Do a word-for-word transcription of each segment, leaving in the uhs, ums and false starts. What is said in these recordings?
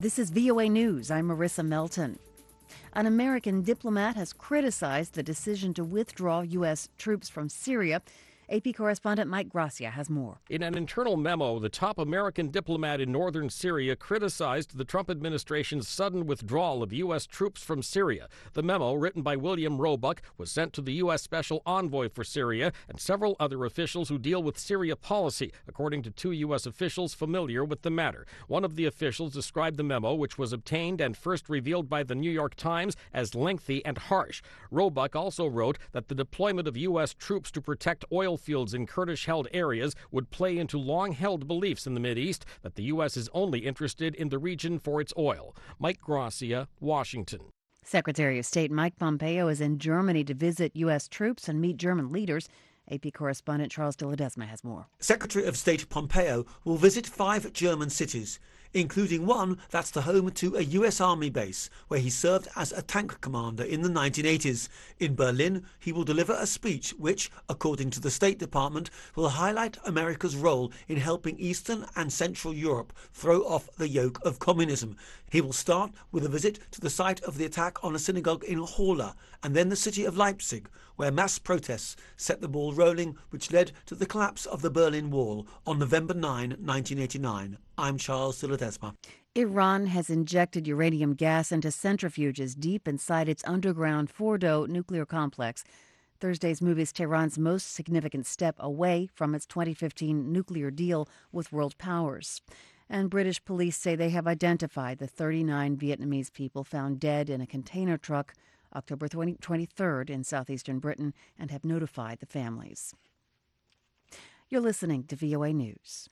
This is V O A News. I'm Marissa Melton. An American diplomat has criticized the decision to withdraw U S troops from Syria. A P correspondent Mike Gracia has more. In an internal memo, the top American diplomat in northern Syria criticized the Trump administration's sudden withdrawal of U S troops from Syria. The memo, written by William Roebuck, was sent to the U S Special Envoy for Syria and several other officials who deal with Syria policy, according to two U S officials familiar with the matter. One of the officials described the memo, which was obtained and first revealed by the New York Times, as lengthy and harsh. Roebuck also wrote that the deployment of U S troops to protect oil fields in Kurdish-held areas would play into long-held beliefs in the Mideast that the U S is only interested in the region for its oil. Mike Gracia, Washington. Secretary of State Mike Pompeo is in Germany to visit U S troops and meet German leaders. A P correspondent Charles de Ledesma has more. Secretary of State Pompeo will visit five German cities, including one that's the home to a U S Army base where he served as a tank commander in the nineteen eighties. In Berlin, he will deliver a speech which, according to the State Department, will highlight America's role in helping Eastern and Central Europe throw off the yoke of communism. He will start with a visit to the site of the attack on a synagogue in Halle and then the city of Leipzig, where mass protests set the ball rolling, which led to the collapse of the Berlin Wall on November ninth, nineteen eighty-nine. I'm Charles de Ledesma. Iran has injected uranium gas into centrifuges deep inside its underground Fordo nuclear complex. Thursday's move is Tehran's most significant step away from its twenty fifteen nuclear deal with world powers. And British police say they have identified the thirty-nine Vietnamese people found dead in a container truck October twenty-third in southeastern Britain and have notified the families. You're listening to V O A News.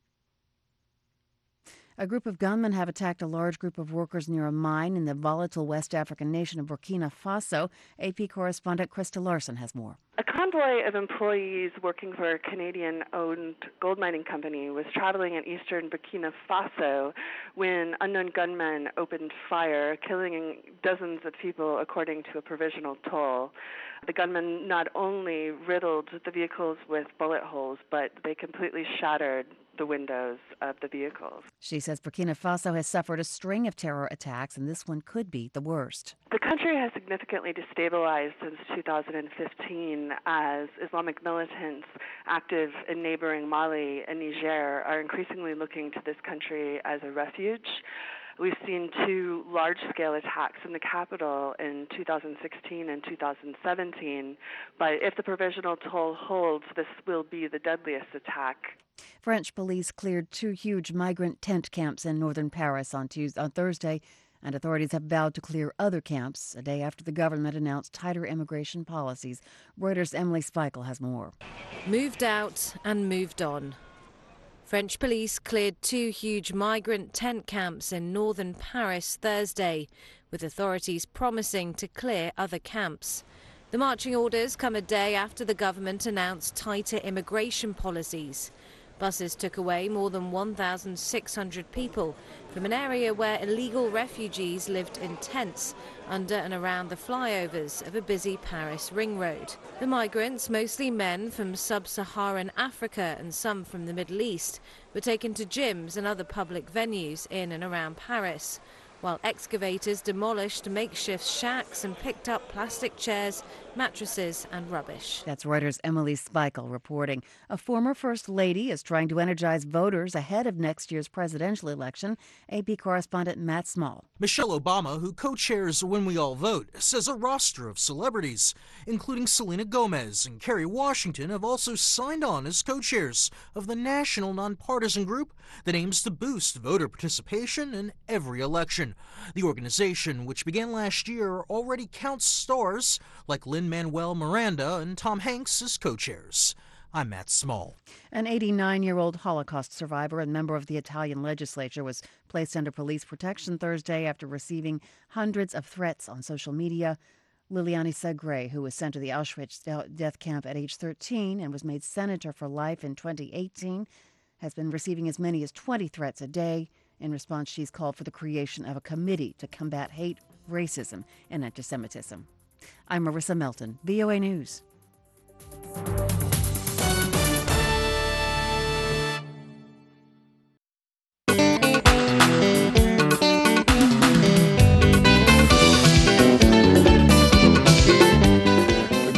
A group of gunmen have attacked a large group of workers near a mine in the volatile West African nation of Burkina Faso. A P correspondent Krista Larson has more. A convoy of employees working for a Canadian-owned gold mining company was traveling in eastern Burkina Faso when unknown gunmen opened fire, killing dozens of people according to a provisional toll. The gunmen not only riddled the vehicles with bullet holes, but they completely shattered the windows of the vehicles. She says Burkina Faso has suffered a string of terror attacks, and this one could be the worst. The country has significantly destabilized since two thousand fifteen as Islamic militants active in neighboring Mali and Niger are increasingly looking to this country as a refuge. We've seen two large-scale attacks in the capital in two thousand sixteen and two thousand seventeen, but if the provisional toll holds, this will be the deadliest attack. French police cleared two huge migrant tent camps in northern Paris on Tuesday, on Thursday, and authorities have vowed to clear other camps a day after the government announced tighter immigration policies. Reuters' Emily Spiegel has more. Moved out and moved on. French police cleared two huge migrant tent camps in northern Paris Thursday, with authorities promising to clear other camps. The marching orders come a day after the government announced tighter immigration policies. Buses took away more than one thousand six hundred people from an area where illegal refugees lived in tents under and around the flyovers of a busy Paris ring road. The migrants, mostly men from sub-Saharan Africa and some from the Middle East, were taken to gyms and other public venues in and around Paris, while excavators demolished makeshift shacks and picked up plastic chairs, mattresses and rubbish. That's Reuters' Emily Spiegel reporting. A former First Lady is trying to energize voters ahead of next year's presidential election. A P correspondent Matt Small. Michelle Obama, who co-chairs When We All Vote, says a roster of celebrities, including Selena Gomez and Kerry Washington, have also signed on as co-chairs of the national nonpartisan group that aims to boost voter participation in every election. The organization, which began last year, already counts stars like Lin-Manuel Miranda and Tom Hanks as co-chairs. I'm Matt Small. An eighty-nine-year-old Holocaust survivor and member of the Italian legislature was placed under police protection Thursday after receiving hundreds of threats on social media. Liliane Segre, who was sent to the Auschwitz death camp at age thirteen and was made senator for life in twenty eighteen, has been receiving as many as twenty threats a day. In response, she's called for the creation of a committee to combat hate, racism, and anti-Semitism. I'm Marissa Melton, V O A News.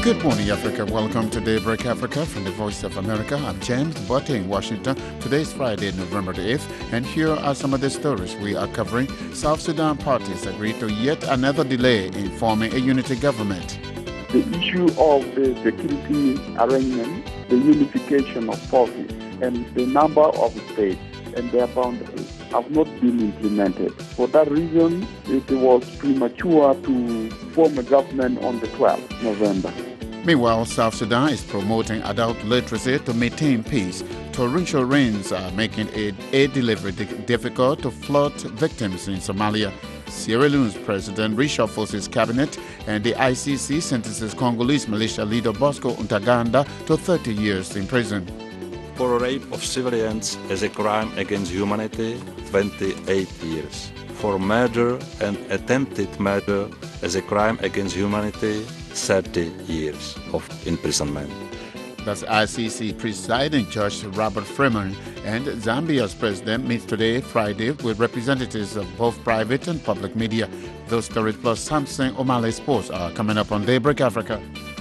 Good morning, Africa. Welcome to Daybreak Africa from the Voice of America. I'm James Botte in Washington. Today is Friday, November the eighth, and here are some of the stories we are covering. South Sudan parties agreed to yet another delay in forming a unity government. The issue of the security arrangement, the unification of forces, and the number of states and their boundaries have not been implemented. For that reason, it was premature to form a government on the twelfth of November. Meanwhile, South Sudan is promoting adult literacy to maintain peace. Torrential rains are making aid, aid delivery difficult to flood victims in Somalia. Sierra Leone's president reshuffles his cabinet, and the I C C sentences Congolese militia leader Bosco Ntaganda to thirty years in prison. For rape of civilians as a crime against humanity, twenty-eight years. For murder and attempted murder as a crime against humanity, thirty years of imprisonment. That's I C C presiding Judge Robert Freeman, and Zambia's president meets today, Friday, with representatives of both private and public media. Those stories plus Samson O'Malley Sports are coming up on Daybreak Africa.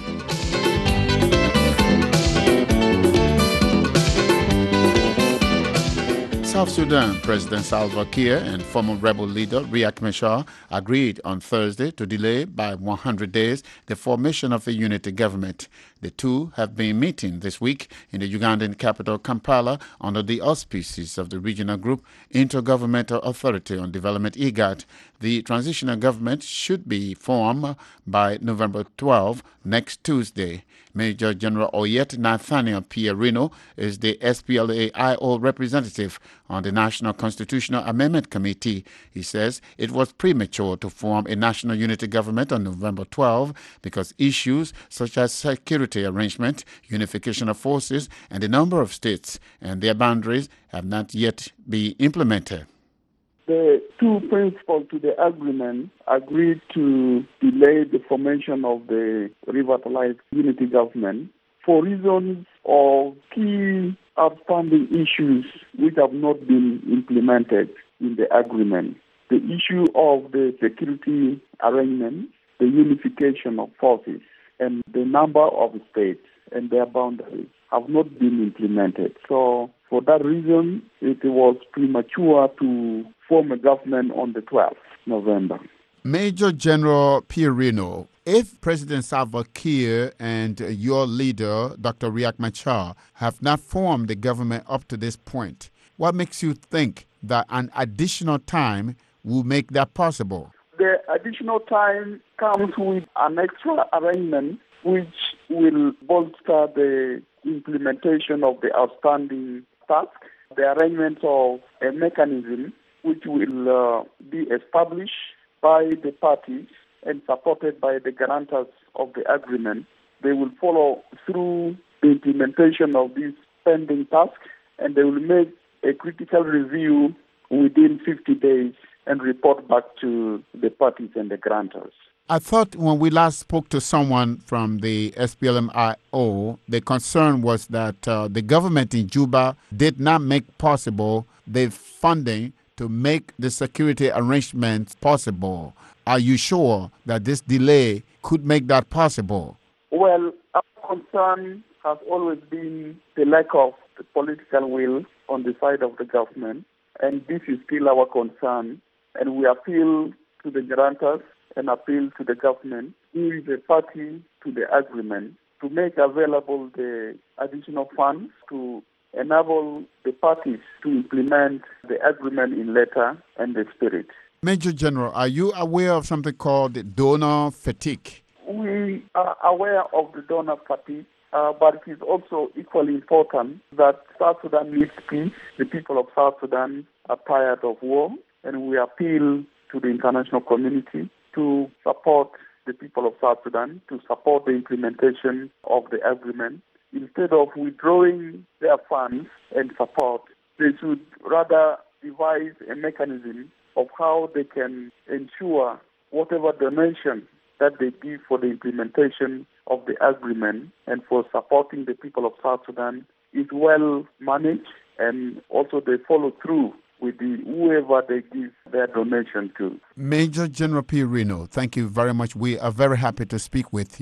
South Sudan President Salva Kiir and former rebel leader Riek Machar agreed on Thursday to delay by one hundred days the formation of a unity government. The two have been meeting this week in the Ugandan capital Kampala under the auspices of the regional group Intergovernmental Authority on Development I G A D. The transitional government should be formed by November twelfth, next Tuesday. Major General Oyet Nathaniel Pierino is the S P L A I O representative on the National Constitutional Amendment Committee. He says it was premature to form a national unity government on November twelfth because issues such as security arrangement, unification of forces, and the number of states and their boundaries have not yet been implemented. The two principals to the agreement agreed to delay the formation of the revitalized unity government for reasons of key outstanding issues which have not been implemented in the agreement. The issue of the security arrangement, the unification of forces, and the number of states and their boundaries have not been implemented. So for that reason, it was premature to form a government on the twelfth of November. Major General Pierino, if President Salva Kiir and your leader, Doctor Riek Machar, have not formed the government up to this point, what makes you think that an additional time will make that possible? The additional time comes with an extra arrangement which will bolster the implementation of the outstanding task, the arrangement of a mechanism which will uh, be established by the parties and supported by the guarantors of the agreement. They will follow through the implementation of this pending task, and they will make a critical review within fifty days and report back to the parties and the guarantors. I thought when we last spoke to someone from the S P L M I O, the concern was that uh, the government in Juba did not make possible the funding to make the security arrangements possible. Are you sure that this delay could make that possible? Well, our concern has always been the lack of the political will on the side of the government, and this is still our concern. And we appeal to the guarantors and appeal to the government, who is a party to the agreement, to make available the additional funds to enable the parties to implement the agreement in letter and the spirit. Major General, are you aware of something called donor fatigue? We are aware of the donor fatigue, uh, but it is also equally important that South Sudan needs peace. The people of South Sudan are tired of war, and we appeal to the international community to support the people of South Sudan, to support the implementation of the agreement. Instead of withdrawing their funds and support, they should rather devise a mechanism of how they can ensure whatever donation that they give for the implementation of the agreement and for supporting the people of South Sudan is well managed, and also they follow through with the whoever they give their donation to. Major General Pierino, thank you very much. We are very happy to speak with you.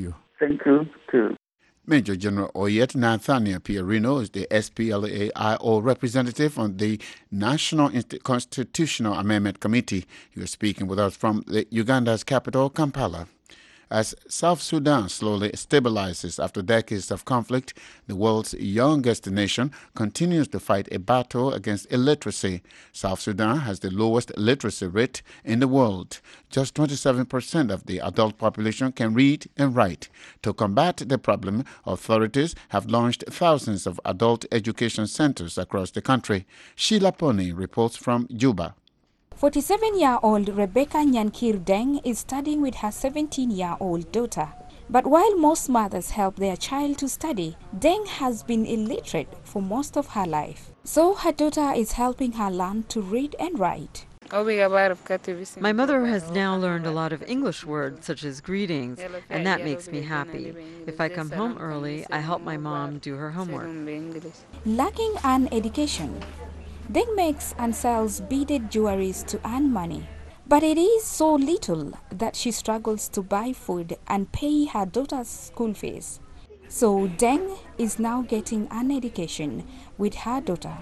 Thank you, too. Major General Oyet Nathaniel Pierino is the S P L A I O representative on the National Inst- Constitutional Amendment Committee. He was speaking with us from the Uganda's capital, Kampala. As South Sudan slowly stabilizes after decades of conflict, the world's youngest nation continues to fight a battle against illiteracy. South Sudan has the lowest literacy rate in the world. Just twenty-seven percent of the adult population can read and write. To combat the problem, authorities have launched thousands of adult education centers across the country. Sheila Pony reports from Juba. forty-seven-year-old Rebecca Nyankir Deng is studying with her seventeen-year-old daughter. But while most mothers help their child to study, Deng has been illiterate for most of her life. So her daughter is helping her learn to read and write. My mother has now learned a lot of English words, such as greetings, and that makes me happy. If I come home early, I help my mom do her homework. Lacking an education, Deng makes and sells beaded jewelries to earn money. But it is so little that she struggles to buy food and pay her daughter's school fees. So Deng is now getting an education with her daughter.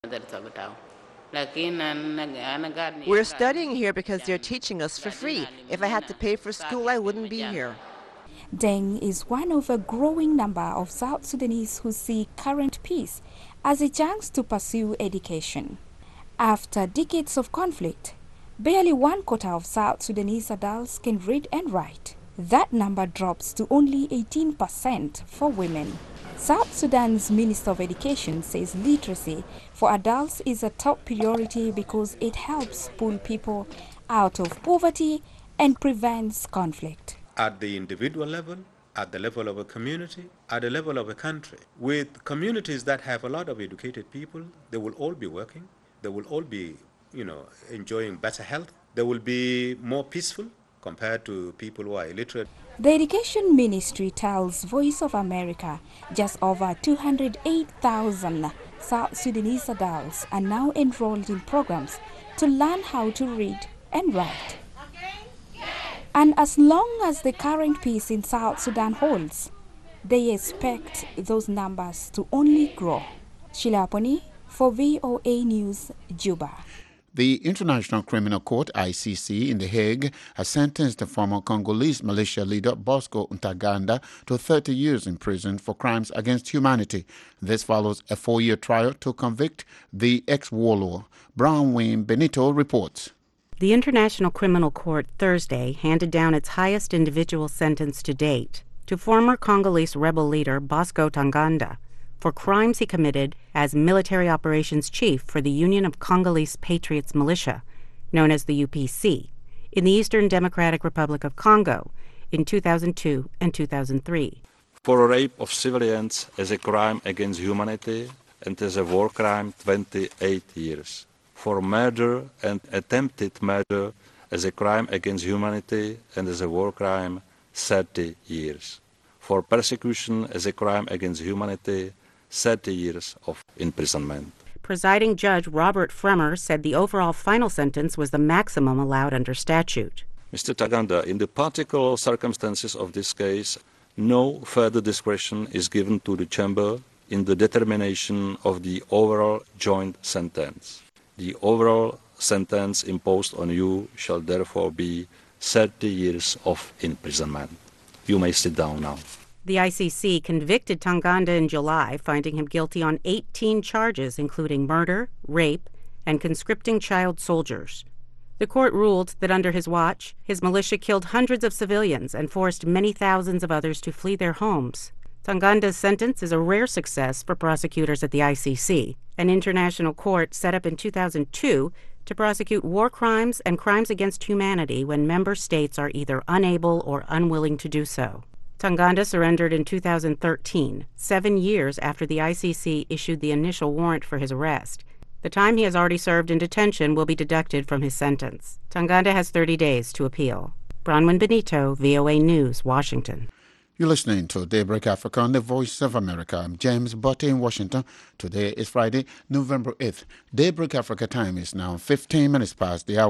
We're studying here because they're teaching us for free. If I had to pay for school, I wouldn't be here. Deng is one of a growing number of South Sudanese who see current peace as a chance to pursue education. After decades of conflict, barely one quarter of South Sudanese adults can read and write. That number drops to only eighteen percent for women. South Sudan's Minister of Education says literacy for adults is a top priority because it helps pull people out of poverty and prevents conflict. At the individual level, at the level of a community, at the level of a country. With communities that have a lot of educated people, they will all be working. They will all be, you know, enjoying better health. They will be more peaceful compared to people who are illiterate. The Education Ministry tells Voice of America just over two hundred eight thousand South Sudanese adults are now enrolled in programs to learn how to read and write. And as long as the current peace in South Sudan holds, they expect those numbers to only grow. Sheila Pony for V O A News, Juba. The International Criminal Court, I C C, in The Hague has sentenced the former Congolese militia leader Bosco Ntaganda to thirty years in prison for crimes against humanity. This follows a four-year trial to convict the ex-warlord. Brownwayne Benito reports. The International Criminal Court Thursday handed down its highest individual sentence to date to former Congolese rebel leader Bosco Ntaganda for crimes he committed as military operations chief for the Union of Congolese Patriots Militia, known as the U P C, in the Eastern Democratic Republic of Congo in two thousand two and two thousand three. For rape of civilians as a crime against humanity and as a war crime, twenty-eight years. For murder and attempted murder as a crime against humanity and as a war crime, thirty years. For persecution as a crime against humanity, thirty years of imprisonment. Presiding Judge Robert Fremmer said the overall final sentence was the maximum allowed under statute. Mister Ntaganda, in the particular circumstances of this case, no further discretion is given to the Chamber in the determination of the overall joint sentence. The overall sentence imposed on you shall therefore be thirty years of imprisonment. You may sit down now. The I C C convicted Ntaganda in July, finding him guilty on eighteen charges, including murder, rape, and conscripting child soldiers. The court ruled that under his watch, his militia killed hundreds of civilians and forced many thousands of others to flee their homes. Ntaganda's sentence is a rare success for prosecutors at the I C C, an international court set up in two thousand two to prosecute war crimes and crimes against humanity when member states are either unable or unwilling to do so. Ntaganda surrendered in two thousand thirteen, seven years after the I C C issued the initial warrant for his arrest. The time he has already served in detention will be deducted from his sentence. Ntaganda has thirty days to appeal. Bronwyn Benito, V O A News, Washington. You're listening to Daybreak Africa on the Voice of America. I'm James Botte in Washington. Today is Friday, November eighth. Daybreak Africa time is now fifteen minutes past the hour.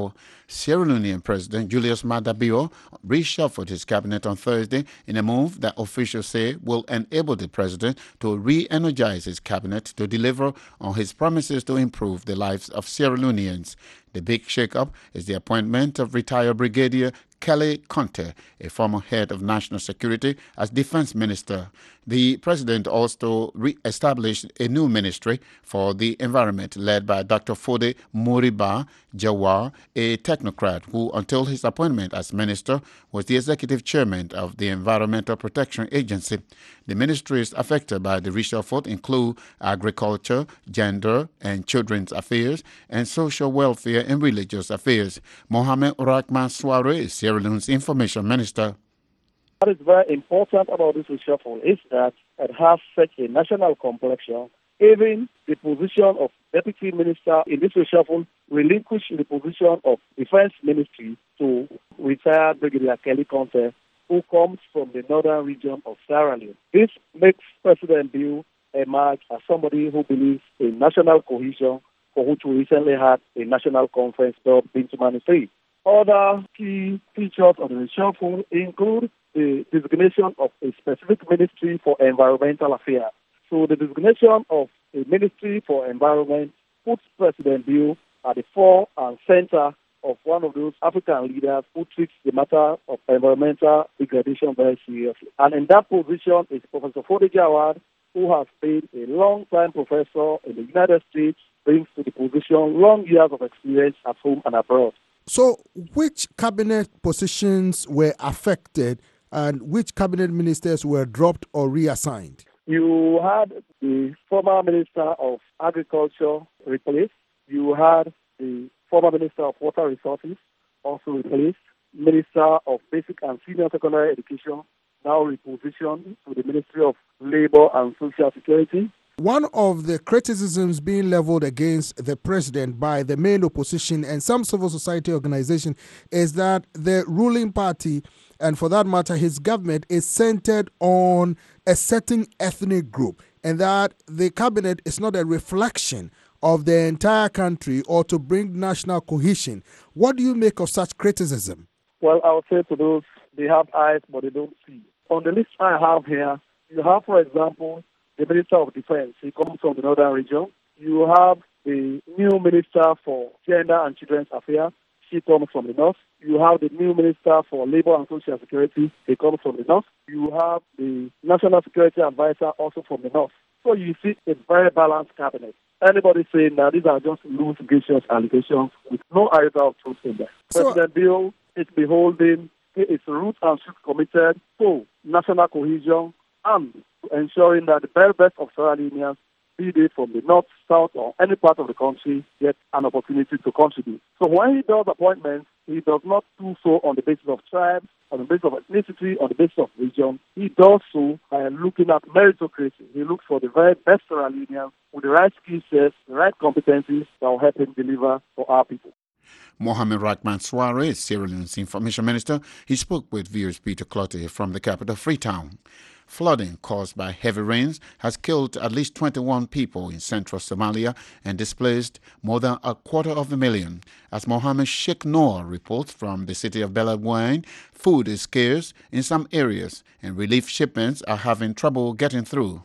Sierra Leonean President Julius Maada Bio reshuffled his cabinet on Thursday in a move that officials say will enable the president to re-energize his cabinet to deliver on his promises to improve the lives of Sierra Leoneans. The big shakeup is the appointment of retired Brigadier Kelly Conte, a former head of national security, as defense minister. The president also re-established a new ministry for the environment led by Doctor Fode Moriba Jawar, a technocrat who, until his appointment as minister, was the executive chairman of the Environmental Protection Agency. The ministries affected by the reshuffle include agriculture, gender and children's affairs, and social welfare and religious affairs. Mohamed Rahman Suare is Sierra Leone's information minister. What is very important about this reshuffle is that it has such a national complexion. Even the position of deputy minister in this reshuffle relinquished the position of defense ministry to retired Brigadier Kelly Conte, who comes from the northern region of Sierra Leone. This makes President Bio emerge as somebody who believes in national cohesion, for which we recently had a national conference dubbed Bintumani three. Other key features of the reshuffle include the designation of a specific ministry for environmental affairs. So the designation of a ministry for environment puts President Bio at the fore and center of one of those African leaders who treats the matter of environmental degradation very seriously. And in that position is Professor Fode Jawar, who has been a long-time professor in the United States, brings to the position long years of experience at home and abroad. So which cabinet positions were affected and which cabinet ministers were dropped or reassigned? You had the former Minister of Agriculture replaced. You had the former Minister of Water Resources also replaced. Minister of Basic and Senior Secondary Education now repositioned to the Ministry of Labor and Social Security. One of the criticisms being leveled against the president by the main opposition and some civil society organizations is that the ruling party, and for that matter his government, is centered on a certain ethnic group, and that the cabinet is not a reflection of the entire country or to bring national cohesion. What do you make of such criticism? Well, I would say to those, they have eyes but they don't see. On the list I have here, you have, for example, the Minister of Defense. He comes from the northern region. You have the new Minister for Gender and Children's Affairs. She comes from the north. You have the new Minister for Labor and Social Security. He comes from the north. You have the National Security Advisor also from the north. So you see a very balanced cabinet. Anybody saying that these are just loose, vicious allegations with no iota of truth in there. So, President Bio is beholding, he is root and shoot committed to national cohesion and ensuring that the very best of Sierra Leoneans, be they from the north, south, or any part of the country, get an opportunity to contribute. So when he does appointments, he does not do so on the basis of tribes, on the basis of ethnicity, on the basis of region. He does so by looking at meritocracy. He looks for the very best Sierra Leoneans with the right skill sets, the right competencies that will help him deliver for our people. Mohamed Rahman Suare, Sierra Leone's information minister. He spoke with V O's Peter Clottey from the capital, Freetown. Flooding caused by heavy rains has killed at least twenty-one people in central Somalia and displaced more than a quarter of a million. As Mohammed Sheikh Noor reports from the city of Beledweyne, food is scarce in some areas and relief shipments are having trouble getting through.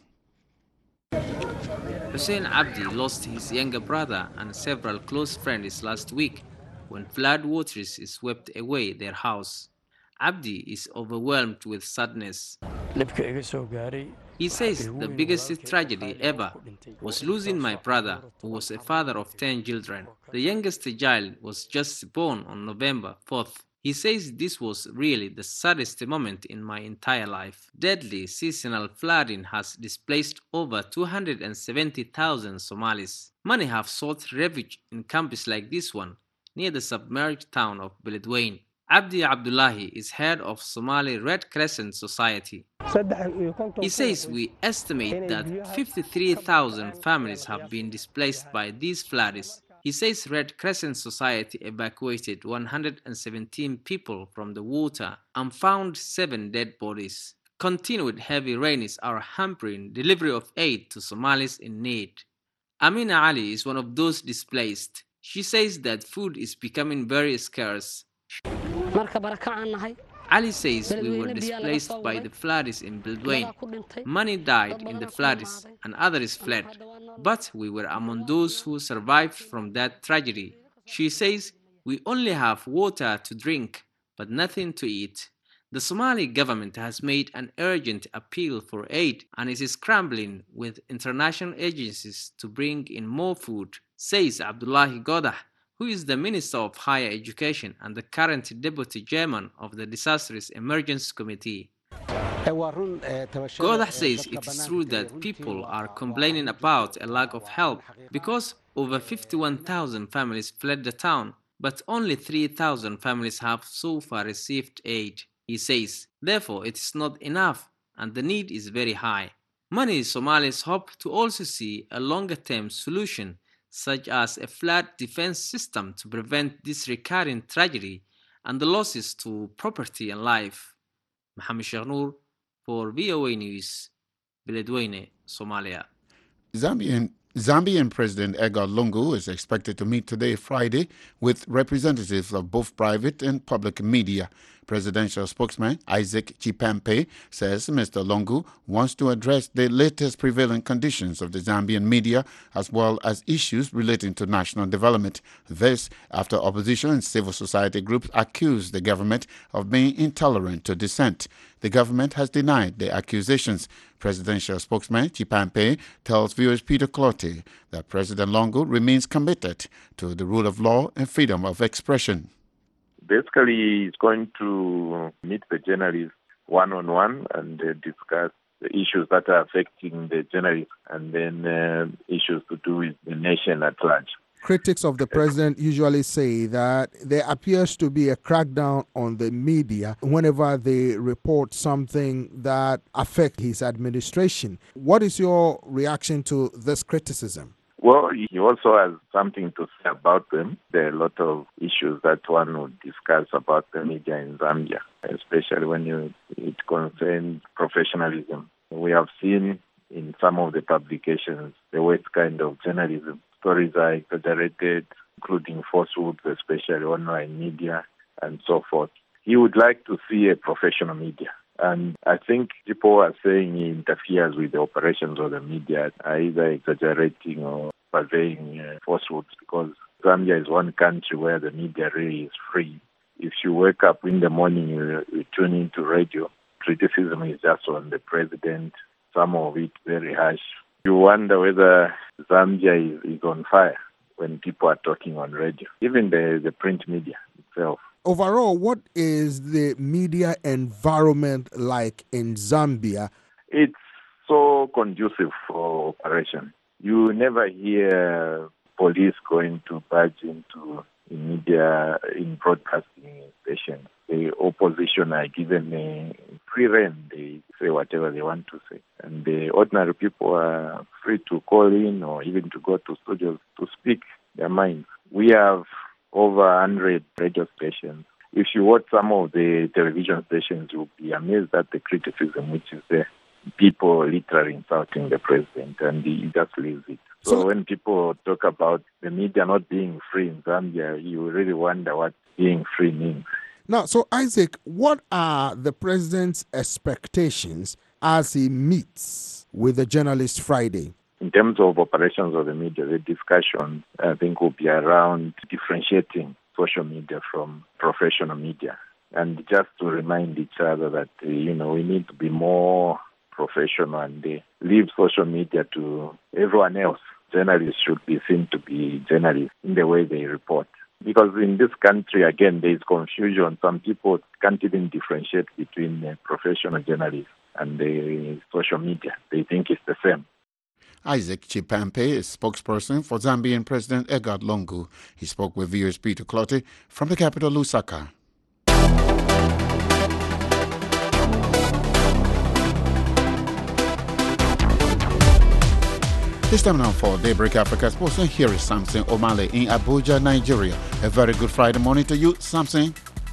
Hussein Abdi lost his younger brother and several close friends last week when flood waters swept away their house. Abdi is overwhelmed with sadness. He says the biggest tragedy ever was losing my brother, who was a father of ten children. The youngest child was just born on November fourth. He says this was really the saddest moment in my entire life. Deadly seasonal flooding has displaced over two hundred seventy thousand Somalis. Many have sought refuge in camps like this one, near the submerged town of Beledweyne. Abdi Abdullahi is head of Somali Red Crescent Society. He says we estimate that fifty-three thousand families have been displaced by these floods. He says Red Crescent Society evacuated one hundred seventeen people from the water and found seven dead bodies. Continued heavy rains are hampering delivery of aid to Somalis in need. Amina Ali is one of those displaced. She says that food is becoming very scarce. Ali says we were displaced by the floods in Beledweyne. Many died in the floods and others fled, but we were among those who survived from that tragedy. She says we only have water to drink, but nothing to eat. The Somali government has made an urgent appeal for aid and is scrambling with international agencies to bring in more food, says Abdullahi Godah, who is the Minister of Higher Education and the current Deputy Chairman of the Disasters Emergency Committee. Godah says it is true that people are complaining about a lack of help because over fifty-one thousand families fled the town, but only three thousand families have so far received aid. He says, therefore, it is not enough and the need is very high. Many Somalis hope to also see a longer-term solution, such as a flood defense system to prevent this recurring tragedy and the losses to property and life. Mohammed Shaghnour for V O A News, Beledweyne, Somalia. Zambian Zambian President Edgar Lungu is expected to meet today, Friday, with representatives of both private and public media. Presidential spokesman Isaac Chipampe says Mister Lungu wants to address the latest prevailing conditions of the Zambian media as well as issues relating to national development. This after opposition and civil society groups accused the government of being intolerant to dissent. The government has denied the accusations. Presidential spokesman Chipampe tells viewers Peter Clottey that President Lungu remains committed to the rule of law and freedom of expression. Basically, he's going to meet the journalists one-on-one and uh, discuss the issues that are affecting the journalists and then uh, issues to do with the nation at large. Critics of the president usually say that there appears to be a crackdown on the media whenever they report something that affects his administration. What is your reaction to this criticism? Well, he also has something to say about them. There are a lot of issues that one would discuss about the media in Zambia, especially when you, it concerns professionalism. We have seen in some of the publications the worst kind of journalism. Stories are exaggerated, including falsehoods, especially online media, and so forth. He would like to see a professional media. And I think people are saying he interferes with the operations of the media, either exaggerating or purveying uh, falsehoods, because Zambia is one country where the media really is free. If you wake up in the morning, you, you tune into radio, criticism is just on the president, some of it very harsh. You wonder whether Zambia is, is on fire when people are talking on radio, even the, the print media itself. Overall, what is the media environment like in Zambia? It's so conducive for operation. You never hear police going to barge into the media in broadcasting stations. The opposition are given a free rein. They say whatever they want to say. And the ordinary people are free to call in or even to go to studios to speak their minds. We have over one hundred radio stations. If you watch some of the television stations, you'll be amazed at the criticism which is there. People literally insulting the president, and he just leaves it. So, so when people talk about the media not being free in Zambia, you really wonder what being free means. Now, so Isaac, what are the president's expectations as he meets with the journalists Friday? In terms of operations of the media, the discussion, I think, will be around differentiating social media from professional media. And just to remind each other that, uh, you know, we need to be more professional and uh, leave social media to everyone else. Journalists should be seen to be journalists in the way they report. Because in this country, again, there is confusion. Some people can't even differentiate between uh, professional journalists and the social media. They think it's the same. Isaac Chipampe is spokesperson for Zambian President Edgar Lungu. He spoke with viewers Peter Clottey from the capital, Lusaka. This time now for Daybreak Africa Sports, and here is Samson Omale in Abuja, Nigeria. A very good Friday morning to you, Samson.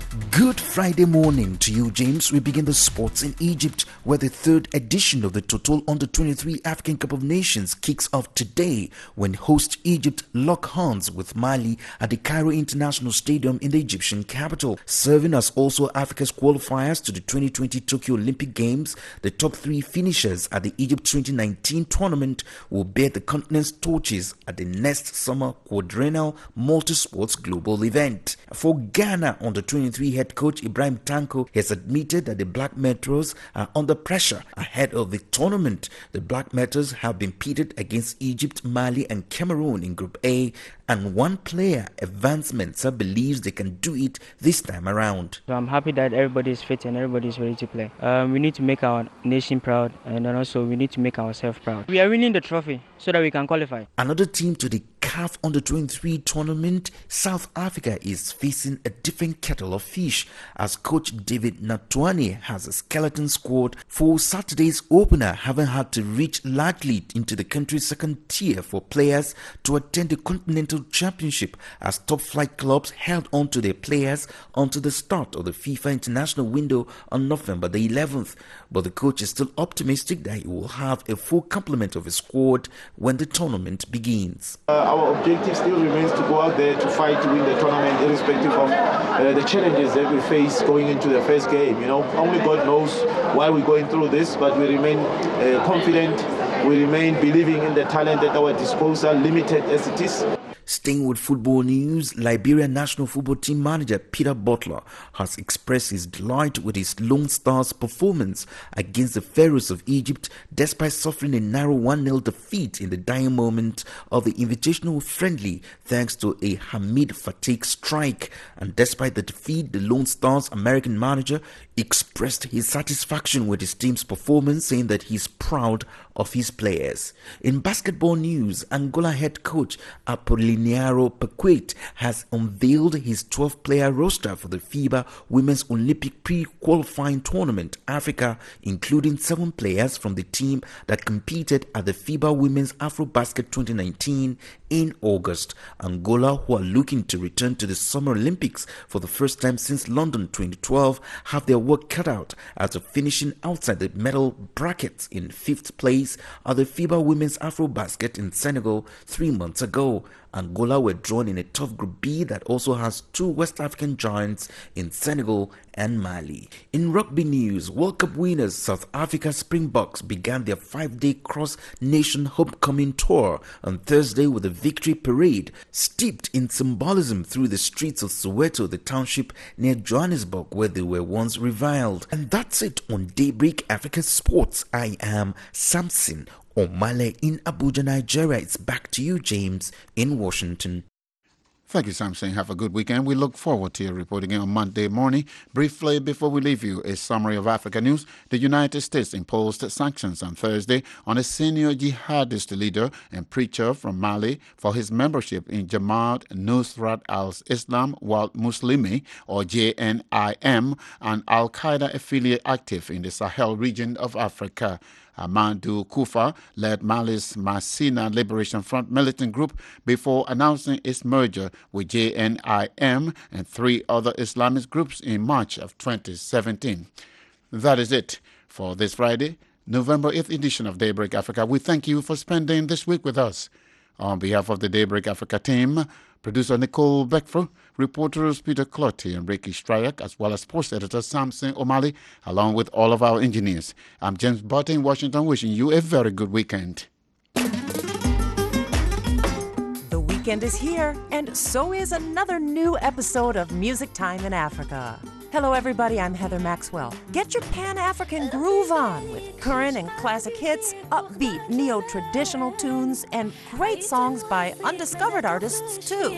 Good Friday morning to you, James. We begin the sports in Egypt, where the third edition of the Total Under twenty-three African Cup of Nations kicks off today when host Egypt lock horns with Mali at the Cairo International Stadium in the Egyptian capital. Serving as also Africa's qualifiers to the twenty twenty Tokyo Olympic Games, the top three finishers at the Egypt twenty nineteen tournament will bear the continent's torches at the next summer quadrennial multi-sports global event. For Ghana Under twenty-three head coach Ibrahim Tanko has admitted that the Black Metros are under pressure ahead of the tournament. The Black Metros have been pitted against Egypt, Mali and Cameroon in Group A, and one player, Evans Mensah, believes they can do it this time around. So I'm happy that everybody is fit and everybody is ready to play. Um, we need to make our nation proud, and then also we need to make ourselves proud. We are winning the trophy so that we can qualify. Another team to the C A F Under twenty-three tournament, South Africa is facing a different kettle of fish as coach David Natwani has a skeleton squad for Saturday's opener, having had to reach largely into the country's second tier for players to attend the Continental Championship, as top flight clubs held on to their players until the start of the FIFA international window on November the eleventh. But the coach is still optimistic that he will have a full complement of his squad when the tournament begins. Uh, our objective still remains to go out there to fight to win the tournament, irrespective of uh, the challenges that we face going into the first game. You know, only God knows why we're going through this, but we remain uh, confident. We remain believing in the talent at our disposal, limited as it is. Staying with football news, Liberia national football team manager Peter Butler has expressed his delight with his Lone Stars' performance against the Pharaohs of Egypt, despite suffering a narrow one nil defeat in the dying moment of the invitational friendly thanks to a Hamid Fatigue strike. And despite the defeat, the Lone Stars' American manager expressed his satisfaction with his team's performance, saying that he's proud of his players. In basketball news, Angola head coach Apolinário Paquete has unveiled his twelve-player roster for the FIBA Women's Olympic pre-qualifying tournament Africa, including seven players from the team that competed at the FIBA Women's Afrobasket twenty nineteen in August. Angola, who are looking to return to the Summer Olympics for the first time since London twenty twelve, have their work cut out after finishing outside the medal brackets in fifth place at the FIBA Women's Afrobasket in Senegal three months ago. Angola were drawn in a tough Group B that also has two West African giants in Senegal and Mali. In rugby news, World Cup winners South Africa Springboks began their five-day cross-nation homecoming tour on Thursday with a victory parade steeped in symbolism through the streets of Soweto, the township near Johannesburg where they were once reviled. And that's it on Daybreak Africa Sports. I am Samson Omale in Abuja, Nigeria. It's back to you, James, in Washington. Thank you, Samson. Have a good weekend. We look forward to your reporting on Monday morning. Briefly, before we leave you, a summary of Africa news. The United States imposed sanctions on Thursday on a senior jihadist leader and preacher from Mali for his membership in Jamaat Nusrat al-Islam wal Muslimi, or J N I M, an al-Qaeda affiliate active in the Sahel region of Africa. Amadou Koufa led Mali's Massina Liberation Front militant group before announcing its merger with J N I M and three other Islamist groups in March of twenty seventeen. That is it for this Friday, November eighth edition of Daybreak Africa. We thank you for spending this week with us. On behalf of the Daybreak Africa team, producer Nicole Beckford, reporters Peter Clotty and Ricky Stryak, as well as sports editor Samson Omali, along with all of our engineers. I'm James Barton in Washington, wishing you a very good weekend. The weekend is here, and so is another new episode of Music Time in Africa. Hello, everybody. I'm Heather Maxwell. Get your Pan-African groove on with current and classic hits, upbeat neo-traditional tunes, and great songs by undiscovered artists, too.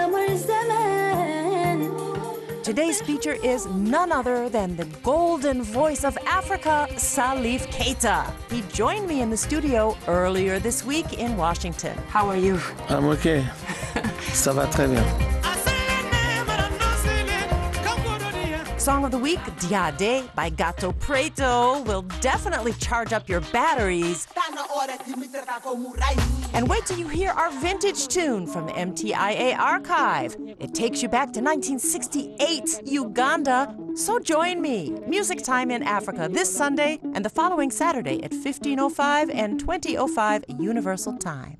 Today's feature is none other than the golden voice of Africa, Salif Keita. He joined me in the studio earlier this week in Washington. How are you? I'm okay. Ça va très bien. Song of the week, Diade by Gato Preto, will definitely charge up your batteries. And wait till you hear our vintage tune from the M T I A archive. It takes you back to nineteen sixty-eight, Uganda. So join me, Music Time in Africa, this Sunday and the following Saturday at fifteen oh five and twenty oh five Universal Time.